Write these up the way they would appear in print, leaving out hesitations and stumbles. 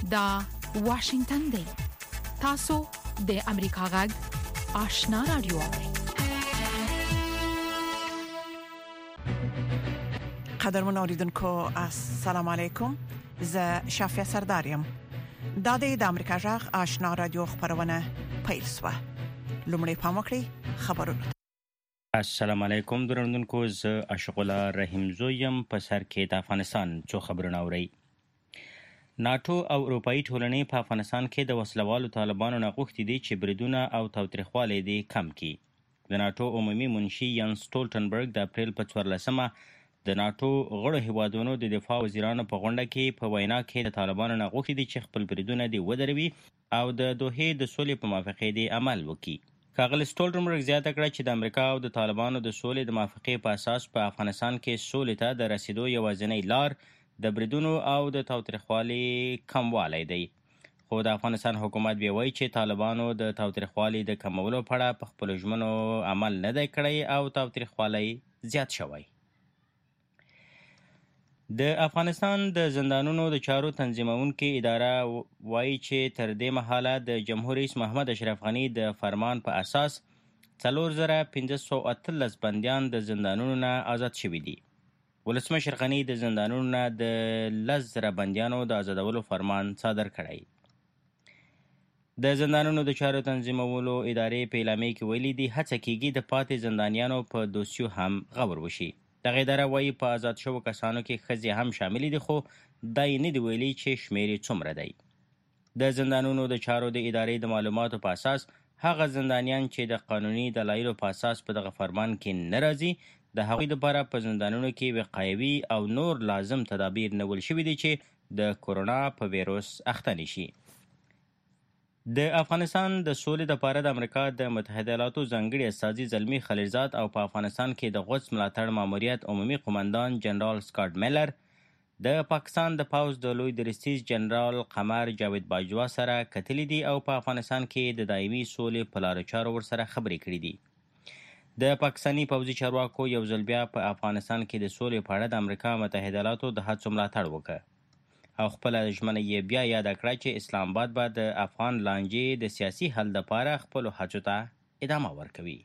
دا واشنگتن دی. تاسو د امریکا غږ آشنا رادیو. قدرمن اوریدونکو السلام علیکم. ز شافیا سردارم. دا د امریکا غږ آشنا رادیو خبرونه پیل شوه. لومړی پام وکړئ خبرونه. السلام علیکم درنوونکو، ز عاشق الله رحیم زویم په سر کې د افغانستان څو خبرونه اورئ. ناتو او اروپאי ټولنې په افغانستان کې د وسلوالو طالبانو نه غوښتي دي چې بریدونه او تاوتریخوالی دې کم کړي. د ناتو عمومي منشي ینس سټولټنبرګ د اپریل په 14مه د ناتو غړو هیوادونو د دفاع وزیرانو په غونډه کې په وینا کې د طالبانو نه غوښتي دي چې خپل بریدونه دې ودروي او د دوحې د سولې په موافقې دې عمل وکړي. ښاغلي سټولټنبرګ زیاته کړه چې د امریکا او د طالبانو د سولې د موافقې په اساس په افغانستان کې سولې ته د رسیدو یوازینی لار د بریدونو او د تاوتریخوالي کموالی دی. خو د افغانستان حکومت بیا وایي چې طالبانو د تاوتریخوالي د کمولو په اړه په خپلو ژمنو عمل نه دی کړی او تاوتریخوالی زیات شوی. د افغانستان د زندانونو د چارو تنظیمونکې اداره وایي چې تر دې مهاله د جمهور رئیس محمد اشرف غني د فرمان په اساس 4518 بندیان د زندانونو نه آزاد شوي دي. ولسمشر غني د زندانونو نه د 10,000 بندیانو د آزادولو فرمان صادر کړی. د زندانونو د چارو تنظیمولو ادارې په اعلامیه کې ویلي دي هڅه کیږي د پاتې زندانیانو په دوسیو هم غور وشي. دغه اداره وایي په آزاد شوو کسانو کې ښځې هم شاملې دي، خو دا یې نه دي ویلي چې شمیر یې څومره دی. د زندانونو د چارو د ادارې د معلوماتو په اساس هغه زندانیان چې د قانوني دلایلو په اساس په دغه فرمان کې نه راځي د هغوی لپاره په زندانونو کې وقایوي او نور لازم تدابیر نیول شوي دي چې د کورونا په ویروس اخته نشي. د افغانستان د سولې لپاره د امریکا د متحده ایالاتو ځانګړي استازي زلمي خلیلزاد او په افغانستان کې د غوڅ ملاتړ ماموریت عمومي قومندان جنرال سکاټ میلر د پاکستان د پوځ د لوی درستیز جنرال قمر جاوید باجوا سره کتلي دي او په افغانستان کې د دایمي سولې په لارو چارو ورسره خبرې کړې دي. د پاکستاني پوځي چارواکو یو ځل بیا په افغانستان کې د سولې په اړه د امریکا متحده ایالاتو د هڅو ملاتړ وکړ او خپله ژمنه یې بیا یاده کړه چې اسلام آباد به د افغان لانجې د سیاسي حل لپاره خپلو هڅو ته ادامه ورکوي.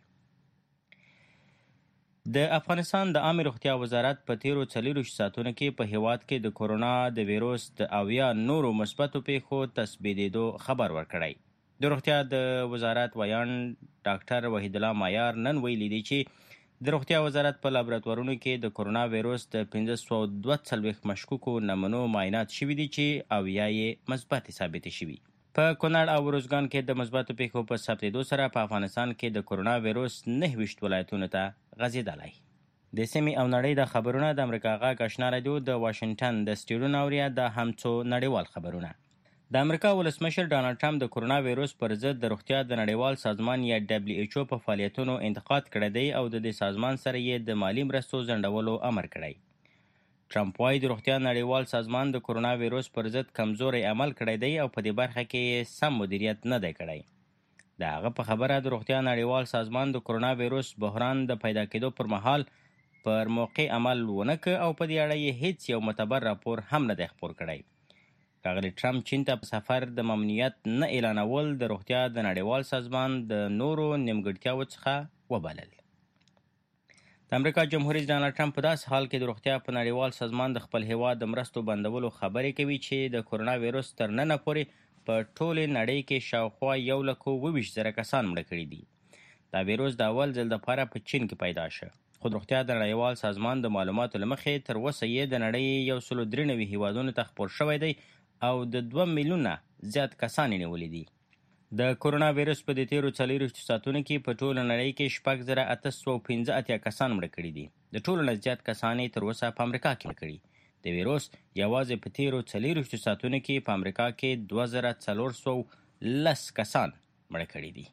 د افغانستان د عامې روغتیا وزارت په تیرو 24 ساعتونو کې په هیواد کې د کورونا د ویروس د 80 نورو مثبتو پیښو تثبیتېدو خبر ورکړی. د روغتیا د وزارت ویان ډاکټر وحید الله مایار نن ویلي دی چې د روغتیا وزارت په لابراتوارونو کې د کورونا ویروس د 542 مشکوکو نمونو معاینات شوي دي چې 80 یې مثبت ثابتې شوي. په کونړ او روزګان کې د مثبتو پیښو په ثبتېدو سره په افغانستان کې د کورونا ویروس 29 ولایتونو ته غځېدلی. د سیمې او نړۍ د خبرونه د امریکا غږ آشنا رادیو د واشنګټن د سټډیو اوریا د هم څو نړیوال خبرونه. د امریکا ولسمشر ډانلډ ټرمپ د کورونا ویروس پر ضد د روغتیا د نړیوال سازمان یا WHO په فعالیتونو انتقاد کړی دی او د دې سازمان سره یې د مالی مرستو ځنډولو امر کړی. ټرمپ وایي د روغتیا نړیوال سازمان د کورونا ویروس پر ضد کمزوری عمل کړی دی او په دې برخه کې سم مدیریت نه دی کړی. د هغه په خبره د روغتیا نړیوال سازمان د کورونا ویروس بحران د پیدا کېدو پر مهال پر موقع عمل ونه کړ او په دې اړه یې هیڅ یو معتبر راپور هم نه دی خپور کړی. ښاغلي ټرمپ چین ته په سفر د ممنوعیت نه اعلانول د روغتیا د نړیوال سازمان د نورو نیمګړتیاوو څخه وبلل. د امریکا جمهور رئیس ډانلډ ټرمپ په داسې حال کې د روغتیا په نړیوال سازمان د خپل هیواد د مرستو بندولو خبرې کوي چې د کورونا ویروس تر ننه پورې په ټولې نړۍ کې شاوخوا 1,22,000 کسان مړه کړي دي. دا ویروس د اول ځل دپاره په چین کې پیدا شه، خو د روغتیا د نړیوال سازمان د معلوماتو له مخې تر اوسه یې د نړۍ 193 هیوادونو ته خپور شوی دی او د 2 میلیونه زیات کسان یې نیولي دي. د کورونا ویروس په دې تیرو 24 ساعتونو کې په ټوله نړۍ کې 6,885 کسان مړه کړي دي. د ټولو نه زیات کسان یې تر اوسه په امریکا کې مړه کړي. د ویروس یوازې په تیرو 24 ساعتونو کې په امریکا کې 2,410 کسان مړه کړي دي.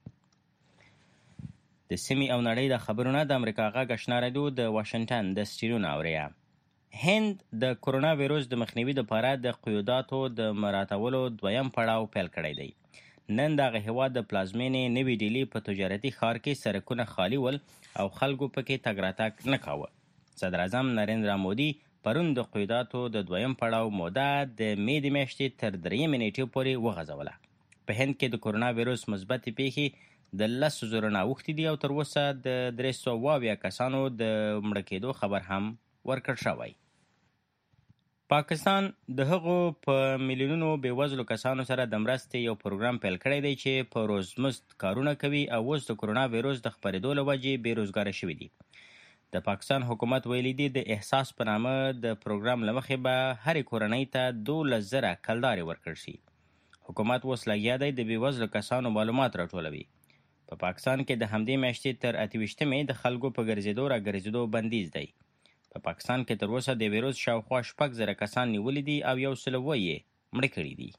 د سیمې او نړۍ د خبرونه د امریکا غږ آشنا رادیو د واشنګټن د سټډیو اوریا. هند د کورونا ویروس د مخنیوي لپاره د قیوداتو د مراعاتولو دویم پړاو پیل کړی دی. نن دغه هیواد د پلازمینې نوې ډیلي په تجارتي ښار کې سړکونه خالي ول او خلکو پکې تګ راتګ نه کاوه. صدر اعظم نریندرا مودي پرون د قیوداتو د دویم پړاو موده د مې د میاشتې تر 3 نیټې پورې وغځوله. په هند کې د کرونا وایروس مثبتې پیښې د 10,000 نه اوښتې دي او تر اوسه د 320 کسانو د مړه کېدو خبر هم ورکړ شوی. پاکستان د هغو په میلیونونو بېوزلو کسانو سره د مرستې یو پروګرام پیل کړی دی چې په روزمزد کارونه کوي او اوس د کرونا وایروس د خپرېدو له وجې بېروزګاره شوي دي. د پاکستان حکومت ویلي دی د احساس په نامه د پروګرام له مخې به هرې کورنۍ ته 12,000 کلدارې ورکړل شي. حکومت اوس لګیا دی د بېوزلو کسانو معلومات راټولوي. په پاکستان کې د همدې میاشتې تر 28 د خلکو په ګرځېدو راګرځېدو بندیز دی. په پاکستان کې تر اوسه د ویروس شاوخوا 6,000 کسان نیولي دي او 100 یې مړه کړي دي.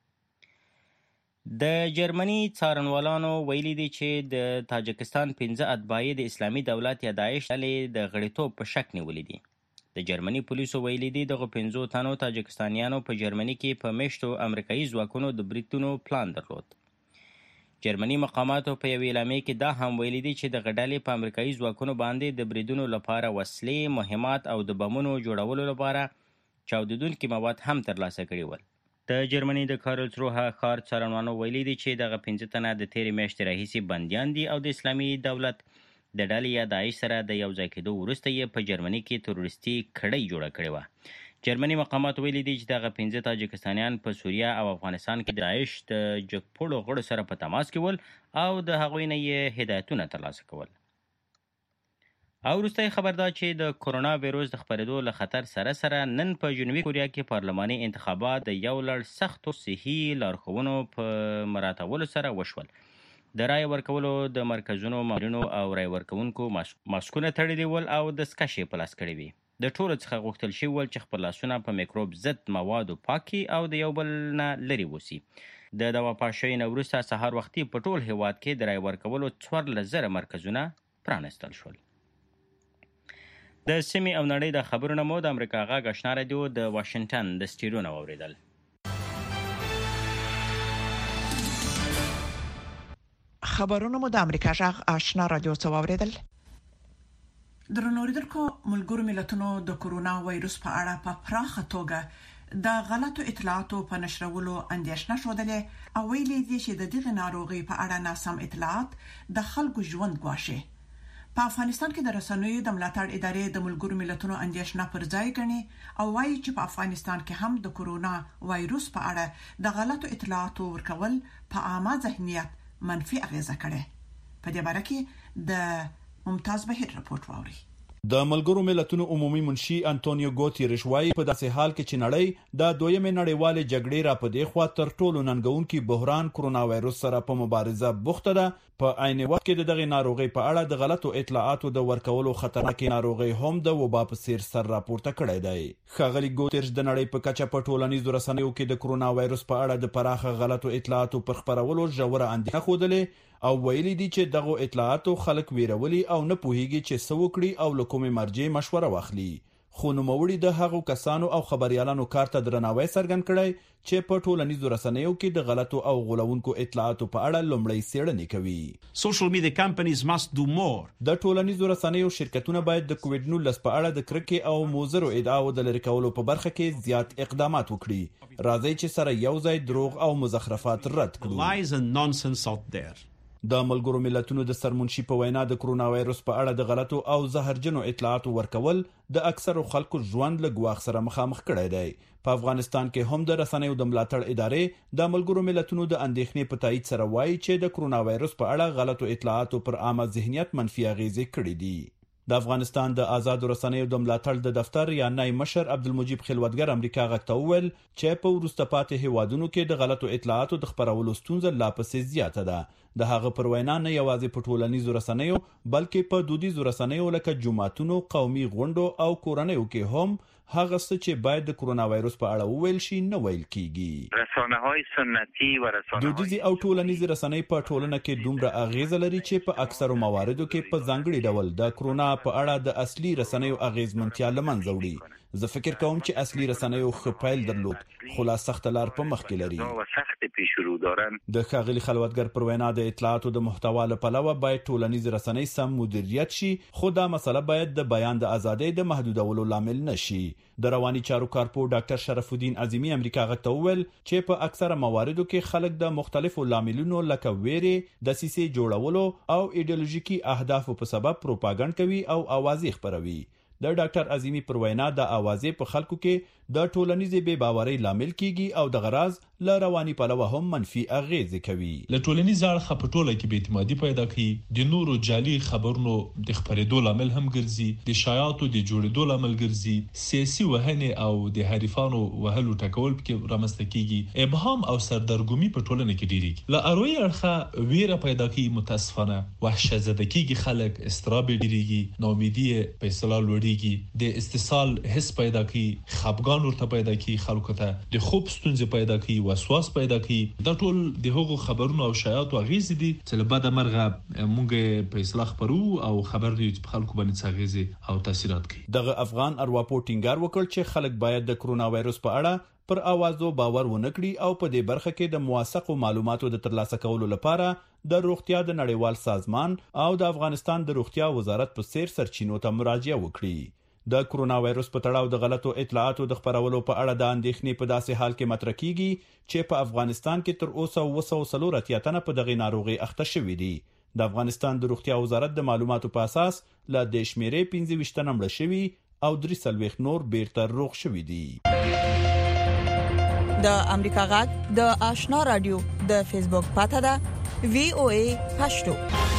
د جرمني څارنوالانو ویلي دي چې د تاجکستان 15 اتباع د اسلامي دولت یا داعش ډلې د غړیتوب په شک نیولي دي. د جرمني پولیسو ویلي دي دغه 15 تنو تاجکستانیانو په جرمني کې په میشتو امریکایي ځواکونو د بریدونو پلان درلود. جرمني مقاماتو په یوې اعلامیې کې دا هم ویلي دي چې دغه ډلې په امریکایي ځواکونو باندې د بریدونو لپاره وسلې، مهمات او د بمونو جوړولو لپاره چاودیدونکي مواد هم ترلاسه کړي ول. د جرمني د کارلسروه ښار څارنوالانو ویلي دي چې دغه 15 تنه د تېرې میاشتې راهیسې بندیان دي او د اسلامي دولت د ډلې یا داعش سره د یو ځای کېدو وروسته یې په جرمني کې تروریستي کړۍ جوړه کړې وه. جرمني مقامات ویلي دي چې دغه 15 تاجکستانیان په سوریه او افغانستان کې د داعش د جګپوړو غړو سره په تماس کې ول او د هغوی نه یې هدایتونه ترلاسه کول. او وروستی خبر دا چې د کرونا وایروس د خپرېدو له خطر سره سره نن په جنوبي کوریا کې پارلماني انتخابات د یو لړ سختو صحي لارښوونو په مراعاتولو سره وشول. د رای ورکولو د مرکزونو مامورینو او رای ورکوونکو ماسکونه تړلي ول او دستکشې په لاس کړې وي. د ټولو څخه غوښتل شوي ول چې خپل لاسونه په میکروب ضد موادو پاکي او د یو بل نه لرې وسي. د دوا پاشۍ نه وروسته سهار وختي په ټول هیواد کې د رای ورکولو 14,000 مرکزونه پرانستل شول. د سیمې او نړۍ د خبرونه مو د امریکا غږ آشنا رادیو د واشنګټن د سټډیو نه واورېدل. خبرونه مو د امریکا غږ آشنا رادیو څخه واورېدل. درنوریدونکو ملګرو ملتونو د کرونا وایروس په اړه په پراخه توګه د غلطو اطلاعاتو په نشرولو اندېښنه شودلې او ویلي دي چې د دغه ناروغي په اړه ناسم اطلاعات د خلکو ژوند ګواښي. په افغانستان کې د رسنیو د ملاتړ ادارې د ملګرو ملتونو اندېښنه پر ځای ګڼي او وایي چې په افغانستان کې هم د کرونا وایروس په اړه د غلطو اطلاعاتو ورکول په عامه ذهنیت منفي اغیزه کړي. په دې باره کې د ممتاز بهیر رپورت واوري. د ملګرو ملتونو عمومي منشي انټونیو ګوتيريش وايي په داسې حال کې چې نړۍ د دویمه نړیواله جګړې را پدې خوا تر ټولو ننګونکي بحران کرونا وایروس سره په مبارزه بوخته ده. په عین وخت کې دغه ناروغي په اړه د غلطو اطلاعاتو د ورکولو خطرناکې ناروغي هم د وبا په څیر سر راپورته کړی دی. ښاغلي ګوتيريش د نړۍ په کچه په ټولنیزو رسنیو کې د کرونا وایروس په اړه د پراخه غلطو اطلاعاتو پر خپرولو ژوره اندېښنه خوده او ویلي دي چې دغه اطلاعاتو خلک ویرولي او نه پوهیږي چې څه وکړي او له کومې مرجع مشوره واخلي. خو نوموړي د هغو کسانو او خبريالانو کار ته درناوی څرګند کړی چې په ټولنیزو رسنیو کې د غلطو او غولونکو اطلاعاتو په اړه لومړی څېړنې کوي. Social media companies must do more. د ټولنیزو رسنیو شرکتونه باید د کووډ-19 په اړه د کرکې او موزرو ادعاو د لری کولو په برخه کې زیات اقدامات وکړي. راځي چې سره یو ځای دروغ او مزخرفات رد کړو. Lies and nonsense out there. د ملګرو ملتونو د سرمنشي په وینا د کرونا وایروس په اړه د غلطو او زهرجنو اطلاعاتو ورکول د اکثرو خلکو ژوند له ګواښ سره مخامخ کړی دی. په افغانستان کې هم د رسنیو د ملاتړ ادارې د ملګرو ملتونو د اندېښنې په تایید سره وایي چې د کرونا وایروس په اړه غلطو اطلاعاتو پر عامه ذهنیت منفي اغیزې کړې دي. د افغانستان د آزادو رسنیو د ملاتړ د دفتر یا نای مشر عبدالمجید خلوتګر امریکا غږ ته وویل چې په وروسته پاتې هیوادونو کې د غلطو اطلاعاتو د خپرولو ستونزه لا پسې زیاته ده. د هغه پر وینا نه یوازې په ټولنیزو رسنیو بلکې په دودیزو رسنیو لکه جمعتونو، قومي غونډو او کورنیو کې هم هغه څه چې باید د کرونا وایروس په اړه وویل شي نه ویل کیږي. رسانه‌های سنتي و رسانه‌های دودیزي او ټولنیزي رسنۍ په ټولنه کې دومره اغیزه لري چې په اکثرو مواردو کې په ځانګړي ډول د کرونا په اړه د اصلي رسنیو اغیزمنتیا له منځه وړي. زه فکر کوم چې اصلي رسنیو ښه پیل درلود خو لا سخت لار په مخ کې لري. د ښاغلي خلوتګر پر وینا د د اطلاعاتو د محتوا لپاره باید ټولنیز رسنۍ سم مدیریت شي، خو دا مسله باید د بیان د ازادۍ د محدودولو لامل نشي. د رواني چارو کارپو ډاکټر شرف الدین عظیمی امریکا غږ ته وویل چې په اکثره مواردو کې خلک د مختلفو لاملونو لکه ویري، د سیسې جوړولو او ایډیولوژیکي اهدافو په سبب پروپاګاندا کوي او اوازې خپروي. د ډاکټر عظیمی پر وینا د اوازې په خلکو کې د ټولنیزې بې باورۍ لامل کیږي او د غراز ل رواني پلوه هم منفي اغیزې کوي. له ټولنیز اړخه په ټوله کې بې اعتمادي پیدا کوي، د نورو جعلي خبرونو د خپرېدو لامل هم ګرځي، د شایعاتو د جوړېدو لامل ګرځي، سیاسي وهنې او د حریفانو وهلو ټکول کې رامنځته کیږي، ابهام او سردرګمي په ټولنه کې ډیریږي. له اروي اړخه ویره پیدا کوي، متاسفانه وحشت زده کیږي، خلک استراب ډیریږي، ناامیدي په اصطلاح لوړیږي، د استثقال حس پیدا کوي، خپګان ورته پیدا کوي، خلکو ته د خوب ستونزې پیدا کوي، وسواس پیدا کوي. دا ټول د هغو خبرونو او شایعاتو اغیزې دي چې له بده مرغه موږ په اصطلاح خبرو او خبر دی چې خلکو باندې څه او تاثیرات کوي. دغه افغان ارواپو ټینګار وکړ چې خلک باید د کرونا وایروس په اړه پر اوازو باور ونکړي او په دې برخه کې د موثقو معلوماتو د ترلاسه کولو لپاره د روغتیا د نړیوال سازمان او د افغانستان د روغتیا وزارت په څیر سرچینو ته مراجعه وکړي. د کرونا وایروس په تړاو د غلطو اطلاعاتو د خپرولو په اړه د اندېښنې په داسې حال کې مطرح کیږي چې په افغانستان کې تر اوسه 240 تنه په دغه ناروغي اخته شوي دي. د افغانستان د روغتیا وزارت د معلوماتو په اساس ل د شمیرې 25 تنه مړه شوي او 3 نور بیرته روغ شوي دي. د امریکا غږ د آشنا رادیو د فیسبوک پاڼه ده VOA پښتو.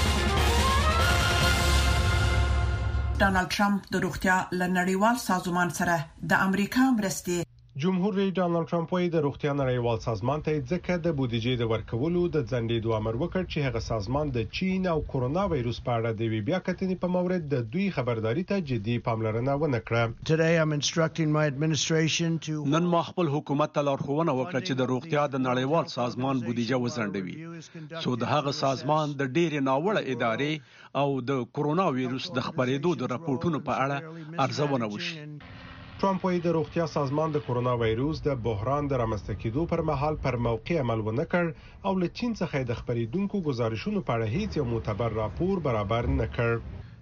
ډانلډ ټرمپ د روغتیا لنړیوال سازمان سره د امریکا مرستې جمهور رئیس ډانلډ ټرمپ وايي د روغتیا نړیوال سازمان ته ځکه د بودیجې د ورکولو د ځنډېدو امر وکړ چې هغه سازمان د چین او کرونا وایروس په اړه د بیا کتنې په مورد د دوی خبرداري ته جدي پاملرنه ونه کړه. نن ما خپل حکومت ته لارښوونه وکړه چې د روغتیا د نړیوال سازمان بودیجه وځنډوي، څو د هغه سازمان د ډېرې ناوړه ادارې او د کرونا وایروس د خبرېدو د راپورټونو په اړه ارزونه وشي. ټرمپ وايي د روغتیا سازمان د کرونا وایروس د بحران د رامنځته کېدو پر مهال پر موقع عمل ونه کړ او له چین څخه د خبرېدونکو گزارشونو په اړه هیڅ یو معتبر راپور برابر نه کړ.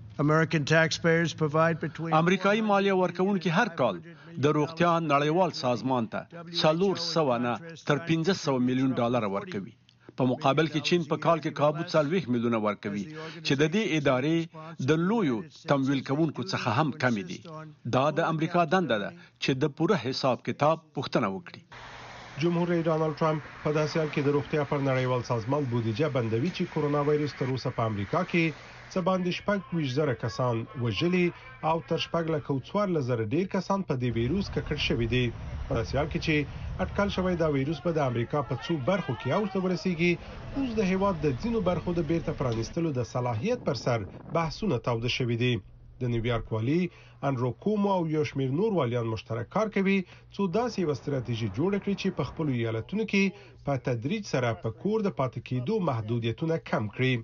امریکایي مالیه ورکوونکي هر کال د روغتیا نړیوال سازمان ته 400 نه تر 500 میلیون ډالر ورکوي. په مقابل کې چین په کال کې کابو 40 میلیونه ورکوي چې د دې ادارې د لویو تمویل کوونکو څخه هم کم دي. دا د امریکا دنده ده چې د پوره حساب کتاب پوښتنه وکړي. جمهور رئیس ډانلډ ټرمپ په داسې حال کې د روغتیا پر نړیوال سازمان بودیجه بندوي چې کرونا وایروس تر اوسه په امریکا کې څه باندې 26,000 کسان وژلي او تر 4,14,000 ډیر کسان په دې وایروس ککړ شوي دي. په داسې حال کې چې اټکل شوی دا وایروس به د امریکا په څو برخو کې اورته ورسیږي، اوس د هیواد د ځینو برخو د بیرته پرانیستلو د صلاحیت پر سر بحثونه تاوده شوي دي. د نیویارک والی انډرو کومو او یو شمېر نور والیان مشترک کار کوي څو داسې یو ستراتیژي جوړ کړي چې په خپل ایالتونو کې په تدریج سره په کور د پاتې کېدو محدودیتونه کم کړي.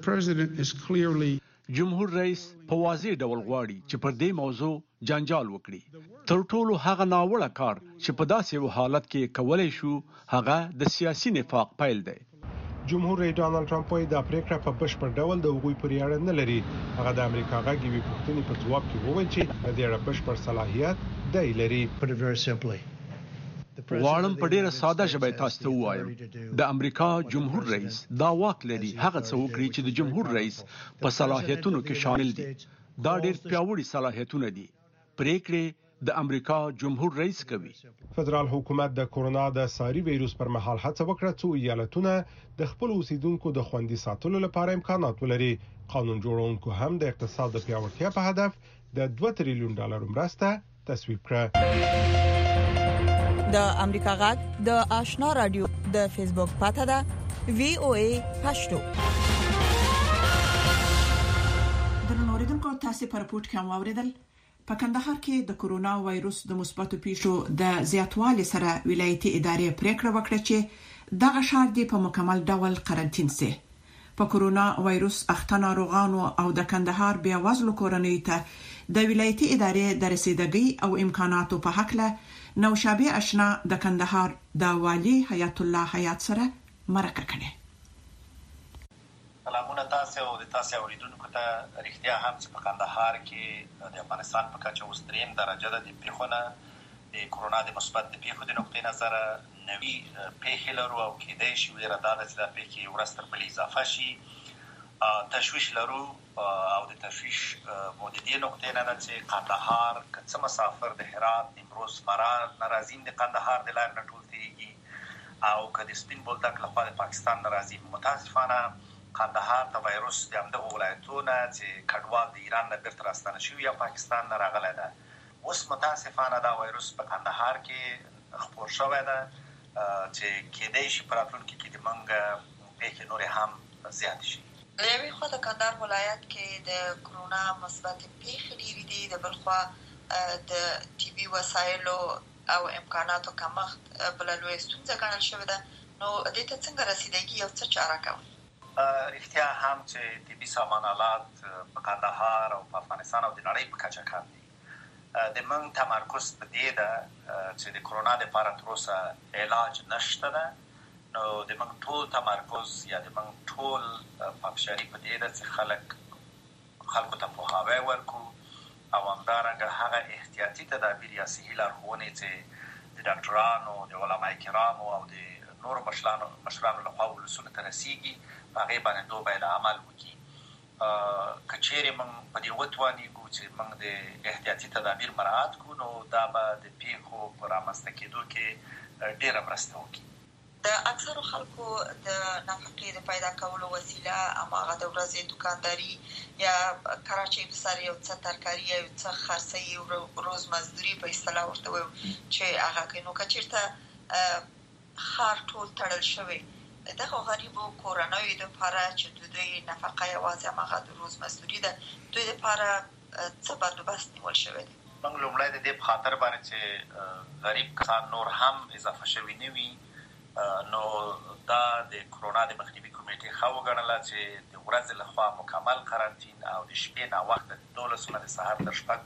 جمهور رئیس په واضح ډول غواړي چې پر دې موضوع جنجال وکړي. تر ټولو هغه ناوړه کار چې په داسې یو حالت کې کولای شو هغه د سیاسي نفاق پیل دی. جمهور رئیس ډانلډ ټرمپ وايي دا پریکړه په بشپړ ډول د هغوی پورې اړه نه لري. هغه د امریکا غږ یوې پوښتنې په ځواب کې وویل چې د دې اړه بشپړ صلاحیت دی لري. غواړم په ډیره ساده ژبه تاسو ته ووایم، د امریکا جمهور رئیس دا واک لري هغه څه وکړي چې د جمهور رئیس په صلاحیتونو کې شامل دي. دا ډیر پیاوړي صلاحیتونه دي. پریکړې د امریکا جمهور رئیس کوي. فدرال حکومت د کرونا د ساري وایروس پر مهال هڅه وکړه چې ایالتونه د خپل اوسیدونکو د خوندي ساتلو لپاره امکانات ولري. قانون جوړونکو هم د اقتصاد د پیاوړتیا په هدف د 2 تریلیون ډالر مرسته تصویب کړه. د امریکا غږ د آشنا رادیو د فیسبوک پاڼه ده VOA پښتو. درنوریدونکو تاسو په رپورت کې واوریدل په کندهار کې د کرونا وایروس د مثبتو پیښو د زیاتوالي سره ولایتي ادارې پریکړه وکړه چې دغه ښار دی په مکمل ډول قرنټین سي. په کرونا وایروس اخته ناروغانو او د کندهار بیا وزلو کورنۍ ته د ولایتي ادارې د رسیدګۍ او امکاناتو په حق له نوشابه آشنا د کندهار د والی حیات الله حیات سره مرکه کړي. سلامونه تاسو او د تاسو اوریدونکو ته. رښتیا هم چې په کندهار کې د افغانستان په کچه اوس 3 درجه ده د پیښونه د کرونا د مثبت د پیښو د نقطې نظر نوي پیښې لرو او کېدای شي ویره دا ده چې دا پیښې ورځ تر بلې اضافه شي. تشویش لرو او د تشویش مو د دې نقطې نه ده چې کندهار که څه مسافر د هرات، نیمروز، فراه نه راځي د کندهار د لارې نه ټول تېرېږي او که د سپین بولدک لخوا د پاکستان نه راځي. متاسفانه کندهار ته وایروس د همدغو ولایتونه چې کډوال د ایران نه بیرته راستانه شوي یا پاکستان نه راغلی ده، اوس متاسفانه دا وایروس په کندهار کې خپور شوی ده چې کېدای شي په راتلونکي کې د موږ پیښې نورې هم زیاتې شي. له یوې خوا د کندهار ولایت کې د کرونا مثبت پیښې ډېرې دي، د بل خوا د طبي وسایلو او امکاناتو کمښت بله لویه ستونزه ګڼل شوې ده. نو دې ته څنګه رسیدګي او څه چاره کوئ؟ رښتیا هم چې طبي سامان آلات په کندهار او په افغانستان او د نړۍ په کچه کم دي. د موږ تمرکز په دې ده چې د کرونا دپاره تر اوسه علاج نشته ده، نو د موږ ټول تمرکز یا د موږ ټول پافشاري په دې ده چې خلکو ته پوهاوی ورکړو او همدارنګه هغه احتیاطي تدابیر یا صحي لارښوونې چې د ډاکټرانو، د علما کرامو او د نورو مشرانو لخوا ولسونو ته رسیږي په هغې باندې دوی باید عمل وکړي. که چیرې موږ په دې وتوانېږو چې موږ د احتیاطي تدابیر مراعات کړو، نو دا به د پیښو په رامنځته کېدو کې ډېره مرسته وکړي. د اکثرو خلکو د نفقې د پیدا کولو وسیله هماغه د ورځې دوکانداري یا کراچۍ په سر یو څه ترکاري یا یو څه خرڅوي، روزمزدوري په اصطلاح ورته وایو چې هغه کوي. نو که چېرته ښار ټول تړل شوی، دغه غریبو کورنیو دپاره چې د دوی نفقه یوازې هماغه د روزمزدوري ده، دوی دپاره څه بندوبست نیول شوی دی؟ موږ لومړی د دې په خاطر باندې چې غریب کسان نور هم اضافه شوي نه وي، نو دا د کرونا د مخنیوي کمیټې ښه وګڼله چې د ورځې لخوا مکمل قرنطین او د شپې ناوخته د 12 نه د سهار تر 6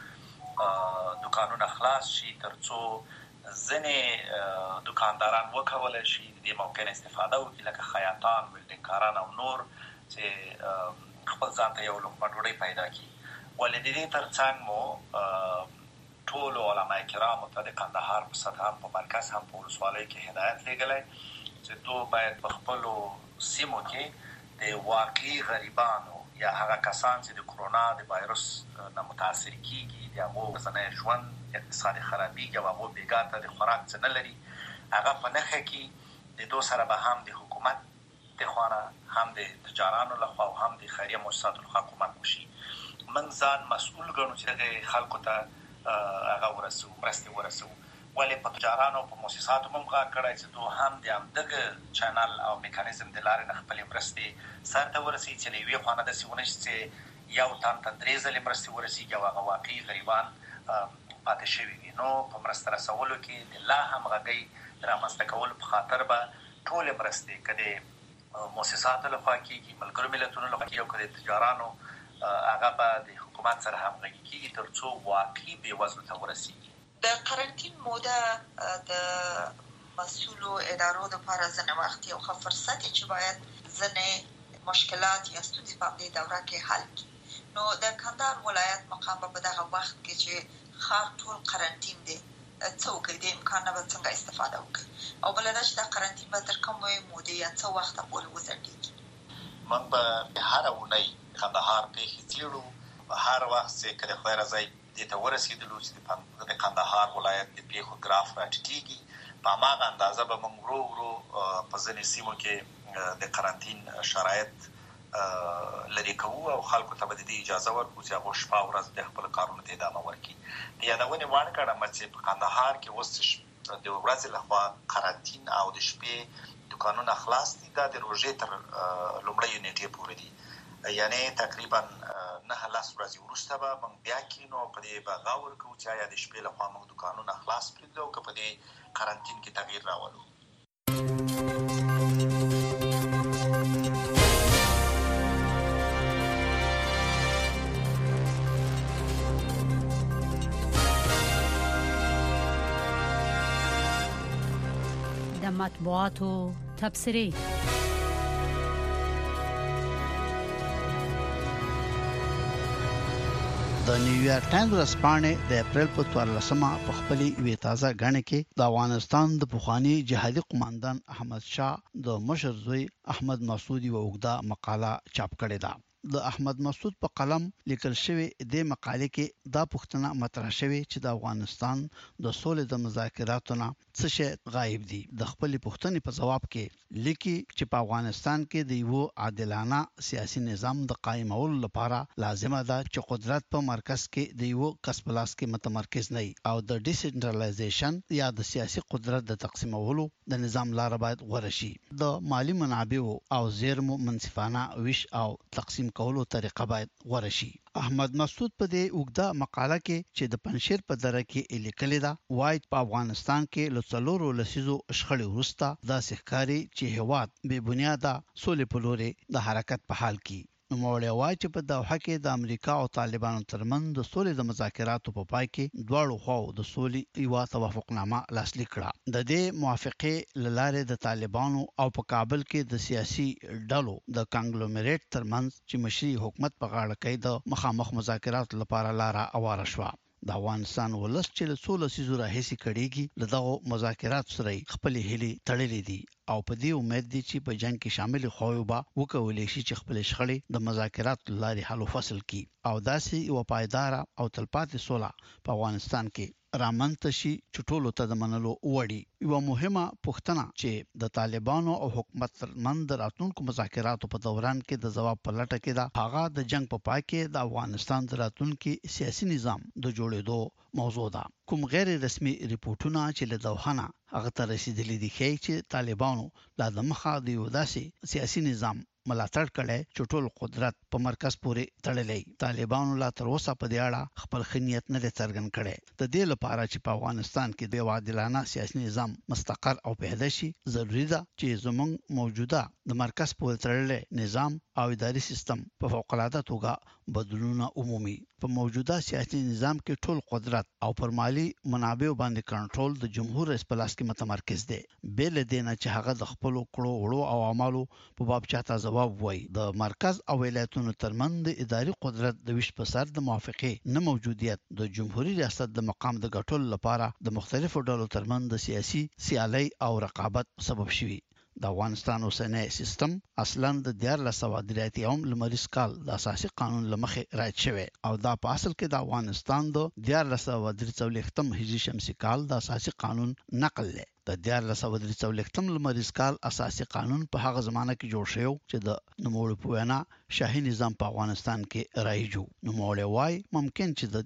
بجو دوکانونه خلاص شي، تر څو ځینې دوکانداران وکولی شي د دې موقع نه استفاده وکړي، لکه خیاطان، ویلډینګکاران او نور چې خپل ځان ته یو لقمه ډوډۍ پیدا کړي. ولې د دې تر څنګ مو ټولو علما کرامو ته د کندهار په سطح هم په مرکز هم په ولسوالیو کې هدایت لېږلی چې دوی باید په خپلو سیمو کې د واقعي غریبانو یا هغه کسان چې د کرونا د وایروس نه متاثر کېږي، د هغو ورځنی ژوند اقتصادي خرابېږي او هغو بېګا ته د خوراک څه نه لري، هغه په نښه کې د دوی سره به هم د حکومت د خوا نه هم د تجارانو لخوا او هم د خیریه مؤسساتو لخوا کومک وشي. موږ ځان مسؤل ګڼو چې دغې خلکو ته هغه ورسوو، مرستې ورسوو. ولې په تجارانو او په مؤسساتو مو هم غږ کړی چې دوی هم د همدغه چینل او میکانیزم د لارې نه خپلې مرستې سر ته ورسوي چې له یوې خوا نه داسې ونه شي چې یو تن ته 3 ځلې مرستې ورسېږي او هغه واقعي غریبان پاتې شوي وي. نو په مرسته رسولو کې د لا همغږۍ رامنځته کولو په خاطر به ټولې مرستې که د مؤسساتو لخوا کېږي، ملګرو ملتونو لخوا کېږي او که د تجارانو، هغه به د حکومت سره همغږي کېږي تر څو واقعي بېوزلو ته ورسېږي. د قرنطین موده د مسؤلو ادارو دپاره ځینې وخت یو ښه فرصت چې باید ځینې مشکلات یا ستونزې په همدې دوره کې حل کړي. نو د کندهار ولایت مقام په دغه وخت کې چې ښار ټول قرنطین دی، څه وکړي؟ د امکان نه به څنګه استفاده وکړي؟ او بله دا چې دا قرنطین به تر کومې مودې یا څه وخته پورې وځنډېږي؟ موږ به هره اونۍ کندهار پیښې څېړو، هر وخت چې که د خدای رضا دې ته ورسېدلو چې د کندهار ولایت د پیښو ګراف راټیټېږي، په هماغه اندازه به موږ ورو ورو په ځینې سیمو کې د قرنطین شرایط لرې کوو او خلکو ته به د دې اجازه ورکړو چې هغوی شپه ورځ د خپلو کارونو ته ادامه ورکړي. د یادونې وړ ګڼم چې په کندهار کې اوس د ورځې لخوا قرنطین او د شپې دوکانونه خلاص دي. دا د روژې تر لومړیو نېټې پورې دي، یعنې تقریبا 9-10 ورځې وروسته به موږ بیا کینو او په دې به غور کوو چې آیا د شپې لخوا موږ دوکانونه خلاص پرېږدو او که په دې قرنطین کې تغییر راولو. د مطبوعاتو تبصرې د نیویارک ټایمز ورځپاڼې د اپریل په 14مه په خپلې وی تازه غنې کې د افغانستان د پخوانی جهادي قوماندان احمد شاه د مشر زوی احمد مسعودي وګدا مقاله چاپ کړې ده. د احمد مسعود په قلم لیکل شوی د مقالې کې دا پوښتنه مطرح شوې چې د افغانستان د سولې د مذاکراتو نه څه شی غایب دي. د خپل پوښتنې په جواب کې لیکي چې په افغانستان کې د یو عادلانه سیاسي نظام د قائمولو لپاره لازمه ده چې قدرت په مرکز کې د یو کس په لاس کې متمرکز نه وي او د ډیسنټرالایزیشن یا د سیاسي قدرت د تقسیمولو د نظام لار باید غوره شي. د مالی منابعو او زیرمو منصفانه ویش او تقسیم کولو طریقه باید غوره شي. احمد مسعود په دې اوږده مقاله کې چې د پنځشیر په دره کې لیکلې ده وایي په افغانستان کې له څلورو لسیزو شخړې وروسته دا ښکاري چې هیواد بې بنیاده سولې په لوري د حرکت په حال کې. نوموړی وایي چې په دوحه کې د امریکا او طالبانو ترمنځ د سولې د مذاکراتو په پای کې دواړو خواو د سولې یو توافقنامه لاسلیک کړه. د دې موافقه لاره د طالبانو او په کابل کې د سیاسي ډلو د کانګلومریټ ترمنځ چې مشري حکومت په غاړه کې د مخامخ مذاکراتو لپاره لاره اواره شوه. د افغانستان ولس چې له 16 سیزو راهیسي کړيږي له دغه مذاکرات سره خپل هلي تړلې دي او په دې امید دي چې په جنگ کې شامل خويوبه وکولې شي چې خپل شخړې د مذاکرات لارې حل فصل کی او داسې یو پایدار او تلپاتې سوله په افغانستان کې رامنځته شي چې ټولو ته د منلو وړي. یو مهمه پوښتنه چې د طالبانو او حکومت ترمنځ د راتلونکو مذاکراتو په دوران کې د جواب په لټه کې ده هغه د جنگ په پای کې د افغانستان د راتلونکي سیاسي نظام د جوړېدو موضوع ده. کوم غیر رسمي ریپورتونه چې له دوحه نه هغه ته رسیدلي دي چې طالبانو لا د مخه د یو داسې سیاسي نظام ملاتړ کړي چې ټول قدرت په مرکز پورې تړلې. طالبانو لا تر اوسه په دې اړه خپل خنیت نه څرګند کړي. د دې لپاره چې په افغانستان کې د عادلانه سیاسي نظام مستقر او پیدا شي ضروری ده چې زموږ موجوده د مرکز پورې تړلې نظام او اداري سیستم په فوق العاده توګه بدلونه عمومي. په موجوده سیاسي نظام کې ټول قدرت او پر مالی منابع باندې کنټرول د جمهور رئیس په لاس کې متمرکز دی. بل دینه چې هغه د خپل کړو وړو او اعمالو په باب چاته جواب وایي. د مرکز او ولایتونو ترمنځ د اداري قدرت د ویش په سر د موافقه نه موجودیت د جمهوریت ریاست د مقام د ګټلو لپاره د مختلفو ډلو ترمنځ د سیاسي سیالي او رقابت سبب شوی. د افغانستان اوسنی سیستم اصلا د 1483 لمریز کال د اساسي قانون لمخې رایت شوی او دا په اصل کې د افغانستان د 1443 هجری شمسي کال د اساسي قانون نقل دی. د 1443 لمریز کال اساسي قانون په هغه زمانه کې جوړ شو چې د نوموړي په وینا شاهي نظام په افغانستان کې رایجو. نوموړي وايي ممکن چې د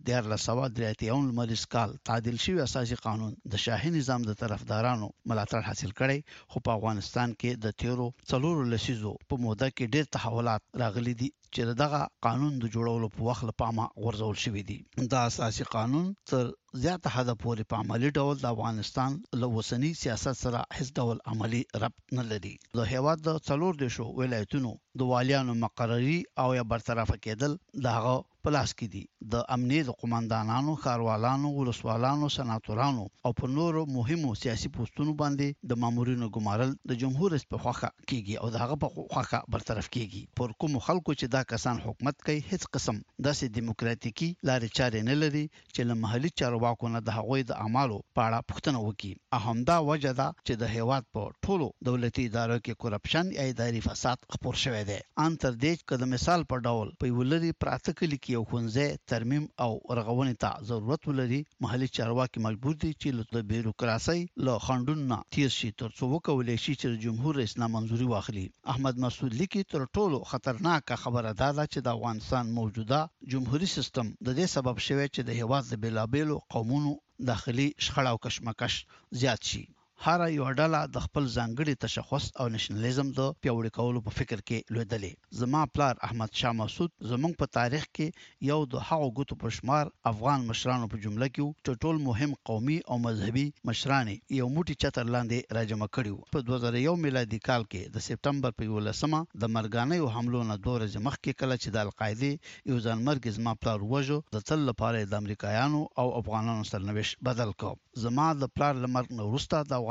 1443 لمریز کال تعدیل شوی اساسي قانون د شاهي نظام د طرفدارانو ملاتړ حاصل کړي خو په افغانستان کې د تیرو څلورو لسیزو په موده کې ډېر تحولات راغلي دي چې دغه قانون د جوړولو په وخت لپاره غورځول شوی دی. دا اساسي قانون تر زیاته حد پورې په عملی ډول د افغانستان له وسنی سیاست سره هیڅ ډول عملی ربط نه لري. د هیواد د څلور دیشو ولایتونو د والیانو مقرری او یا برطرف کېدل دغه پلاس کې دي. د امنیه د قوماندانانو، ښاروالانو، ولسوالانو، سناتورانو او په نورو مهمو سیاسي پوسټونو باندې د مامورینو ګمارل د جمهور رئیس په خوخه کېږي او دغه په خوخه برطرف کېږي. پر کوم خلکو چې دا کسان حکومت کوي هیڅ قسم داسې دیموکراتیکي لارې چارې نه لري چې له محلي چارواکو نه د هغوی د اعمالو په اړه پوښتنه وکړي. همدا وجه ده چې د هیواد په ټولو دولتي ادارو کې کرپشن یا اداري فساد خپور شوی دی. ان تر دې چې د مثال په ډول په ولري پراته کلی کې یو ښوونځی ترمیم او رغونې ته ضرورت ولري محلي چارواکي مجبور دي چې له بیروکراسي له خندونو تیر شي ترڅو وکولای شي چې جمهور رئیس نه منځوري واخلي. احمد مسعود لیکي تر ټولو خطرناک خبره ده چې د افغانستان موجوده جمهوریت سیستم د دې سبب شوی چې د هیواد د بلابلو قومونو داخلي شخړه او کشمکش زیات شي. هر یو ډله د خپل ځانګړي تشخص او نېشنلزم د پیوړی کولو په فکر کې لویدلې. زما پلار احمد شاه مسعود زمونږ په تاریخ کې یو د هغو ګوتو په شمار افغان مشرانو په جمله کې چې ټول مهم قومي او مذهبي مشران یو موټی چتر لاندې راجمع کړیو. په 2001 میلادي کال کې د سپټمبر په 11مه د مرګانیو حملو نه 2 ورځې مخکې کله چې د القاعده یو ځانمرګ زما پلار وژو د تل لپاره د امریکایانو او افغانانو سرنوشت بدل کړ. زما د پلار لمر نو وروسته د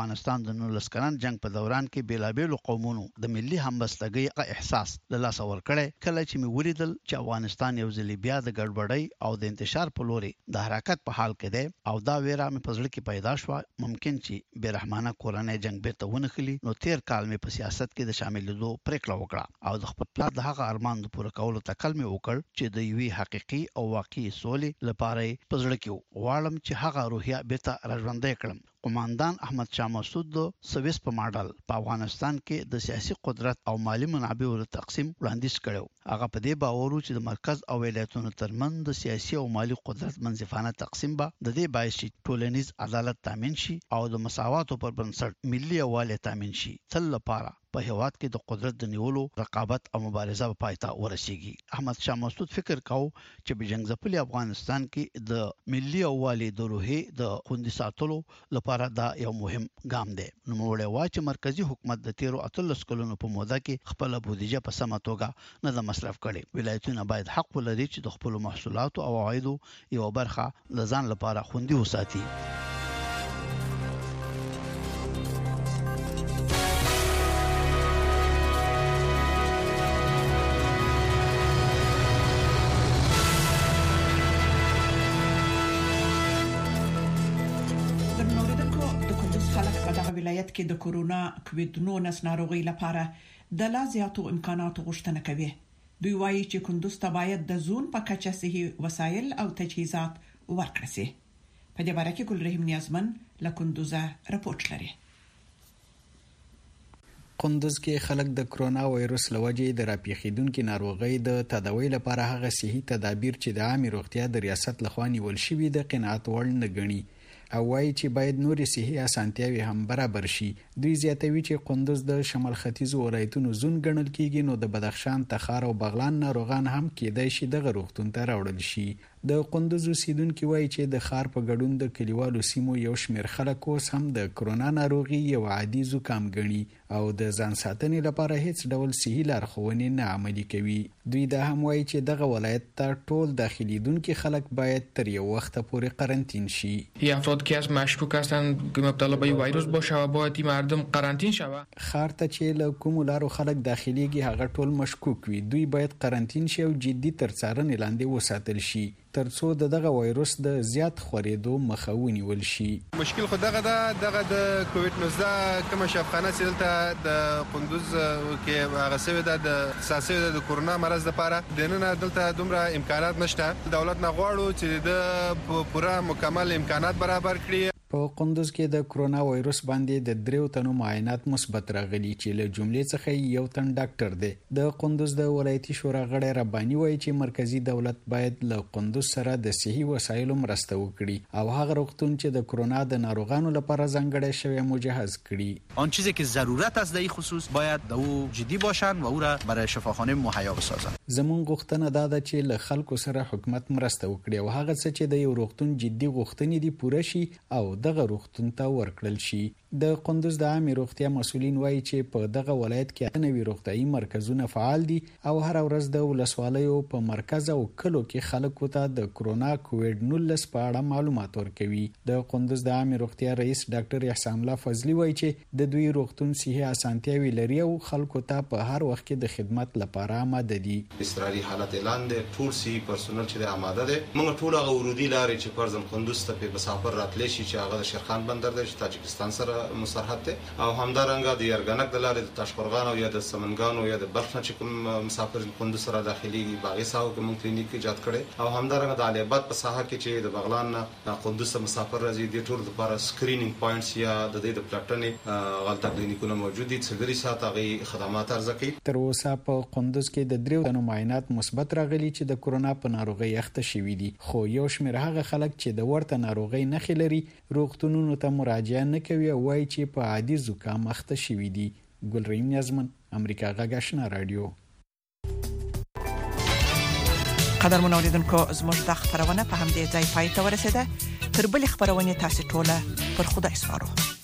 افغانستان د 19 کلن جنگ په دوران کې بیلابېلو قومونو د ملي همبستګۍ احساس له لاسه ورکړی کله چې مې ولیدل چې افغانستان یو ځل بیا د ګډوډۍ او د انتشار په لوري د حرکت په حال کې دی او دا ویره مې په زړه کې پیدا شو ممکن چې بیرحمانه کورنۍ جنگ به ته ونخلي نو تیر کال مې په سیاست کې د شاملېدو پریکړه وکړه او د خپل پلان د هغه ارمان د پوره کولو تکل مې وکړ چې د یوې حقيقي او واقعي سولې لپاره په زړه کې غواړم چې هغه روحیه بیرته راژوندۍ کړم قوماندان احمد شاه مسعود د سويس په ماډل په افغانستان کې د سیاسي قدرت او مالی منابعو د تقسیم وړاندیز کړو هغه په دې باور چې د مرکز او ولایتونو ترمنځ د سیاسي او مالی قدرت منصفانه تقسیم به د دې باعث چې ټولنیز عدالت تامین شي او د مساواتو پر بنسټ ملي یووالی تامین شي تل لپاره په هیواد کې د قدرت د نیولو رقابت او مبارزه په پای ته ورسیږي احمد شاه مسعود فکر کاوه چې په جنگ ځپلي افغانستان کې د ملي یووالي د روحي د خوندي ساتلو لپاره دا یو مهم ګام دی نو موږ چې مرکزی حکومت د 13 کلونو په موده کې خپل بودیجه په سمه توګه نه د مصرف کړي ولایتونه باید حق ولري چې د خپل محصولاتو او عوایدو یو برخه د ځان لپاره خوندي وساتي ولایت کې د کورونا کووید-19 ناروغي لپاره د لا زیاتو امکاناتو غوښتنه کوي. دوی وایي چې کندوز ته باید د زون په کچه صحي وسایل او تجهیزات ورکړل شي. په دې باره کې ګلرحیم نیازمن له کندوزه راپورټ لري. کندوز کې خلک د کرونا وایروس لوجې د راپیخیدونکو ناروغۍ د تداوی لپاره هغه صحي تدابیر چې د عامه روغتیا د ریاست لخوا نیول شوي د قناعت وړ نه ګڼي او وايي چې باید نورې صحي اسانتیاوي هم برابر شي. دوی زیاتوي چې کندوز د شمال ختیځو ولایتونو زون ګڼل کیږي نو د بدخشان، تخار او بغلان ناروغان هم کېدای شي دغه روغتون ته راوړل شي. د کندوز اوسیدونکو وايي چې د ښار په ګډون د کلیوالو سیمو یو شمېر خلک اوس هم د کرونا ناروغي یو عادي زکام ګڼي او د ځان ساتنې لپاره هیڅ ډول صحي لارښوونې نه عملي کوي. دوی دا هم وايي چې دغه ولایت ته ټول داخليدونکو خلک باید تر یو وخت پورې قرنطین شي. افراد که از مشکوک هستند که مبتلا به ویروس باشه و باید مردم قرنطین شوه. ښار ته چې له کومو لارو خلک داخليږي هغه ټول مشکوک وي. دوی باید قرنطین شي او جدي تر څارنې لاندې وساتل شي ترڅو دغه وایروس د زیات خورېدو مخه ونیول شي. مشکل خو دغه د کووید 19 کوم شفخانه سیلته د کندوز کې هغه سوي د اساسي د کورونا مرز لپاره دنه دلته دومره امکانات نشته. دولت نه غواړو چې د پوره مکمل امکانات برابر کړي. په کندوز کې د کرونا وایروس باندې د 3 تنو معاینات مثبت راغلي چې له جملې څخه یو تن ډاکټر دی. د کندوز د ولایتي شورا غړی رباني وایي چې مرکزی دولت باید له کندوز سره د صحي وسایلو مرسته وکړي او هغه روغتون چې د کرونا د ناروغانو لپاره ځانګړی شوی مجهز کړي. آن چیزی که ضرورت است در این خصوص باید دو جدی باشند و او را برای شفاخانه مهیا بسازند. زمون غوښتنه دا ده چې له خلکو سره حکومت مرسته وکړي او هغه څه چې د یو روغتون جدي غوښتنې دي پوره شي او دغه روغتون ته ورکړل شي. د کندوز د عامه روغتیا مسؤلین وایي چې په دغه ولایت کې نوي روغتيایي مرکزونه فعال دي او هر ورځ د ولسوالیو په مرکز او کلو کې خلکو ته د کرونا کووید 19 په اړه معلومات ورکوي. د کندوز د عامه روغتیا رئیس ډاکټر احسان الله فضلی وایي چې د دوی روغتون صحي اسانتیاوي لري او خلکو ته په هر وخت کې د خدمت لپاره آماده دي. استرالي حالت اعلان دي ټول سي پرسونل چې آماده دي. موږ ټول هغه ورودي لاري چې پرځم کندوز ته په مسافر راتلی شي چې هغه د شیرخان بندر د تاجکستان سره مسرحد ده او همدارنګه د یرګنک د لارې د تاشقرغان او یا د سمنګان او یا د بلخ چې کوم مسافر کندوز سره داخليږي باغی ساحو کې مونږ کلینیک ایجاد کړي او همدارنګه د علي آباد په ساحه کې چې د بغلان نه کندوز مسافر راځي د ټول لپاره سکرینینګ پوینټس یا د دې د پلاټنې غلطه کلینیکونه موجود دي چې سات هغه خدمات ارزه کوي. تر اوسه په کندوز کې د 3 تنو معاینات مثبت راغلي چې د کرونا په ناروغي اخته شوي دي خو یو شمېر هغه خلک چې د ورته ناروغي نښې لري روغتونونو ته مراجعه نه کوي او وایي چې په عادي زکام اخته شوي دي. ګلرحیم نیازمن امریکا غږ آشنا رادیو. قدرمن اوریدونکو زموږ د خبرونه په همدې ځای پای ته ورسیده. تر بل خبرونه تاسو ټول پر خدای سپارو.